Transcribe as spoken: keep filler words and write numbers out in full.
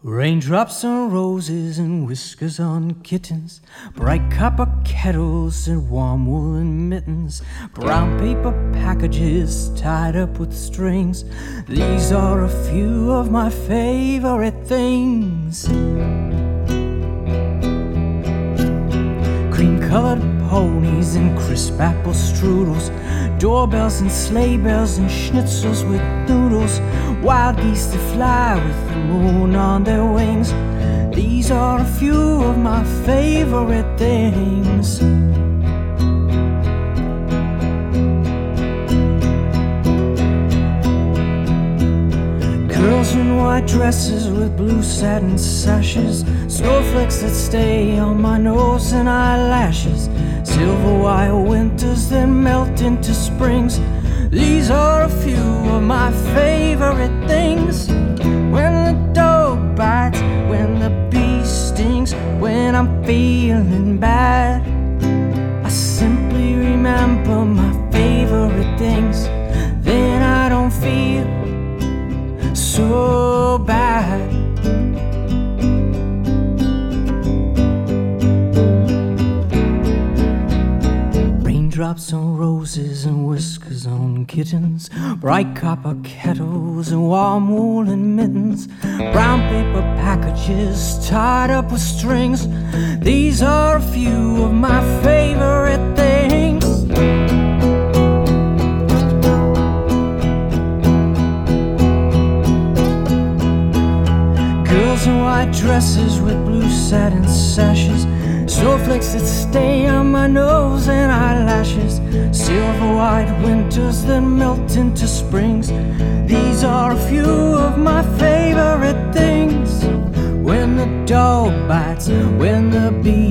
Raindrops on roses and whiskers on kittens, bright copper kettles and warm woolen mittens, brown paper packages tied up with strings. These are a few of my favorite things. Cream-colored ponies and crisp apple strudels, doorbells and sleigh bells and schnitzels with noodles, wild geese that fly with the moon on their wings. These are a few of my favorite things. Girls in white dresses with blue satin sashes, snowflakes that stay on my nose and eyelashes, silver white winters that melt into springs. These are a few of my favorite things. When the dog bites, when the bee stings, when I'm feeling bad, I simply remember my favorite things. Then I don't feel so bad. Raindrops on roses and whiskers on kittens, bright copper kettles and warm woolen mittens, brown paper packages tied up with strings. These are a few of my favorite things. Girls in white dresses with blue satin sashes, snowflakes that stay on my nose and eyelashes, silver white winters that melt into springs. These are a few of my favorite things. When the dog bites, when the bee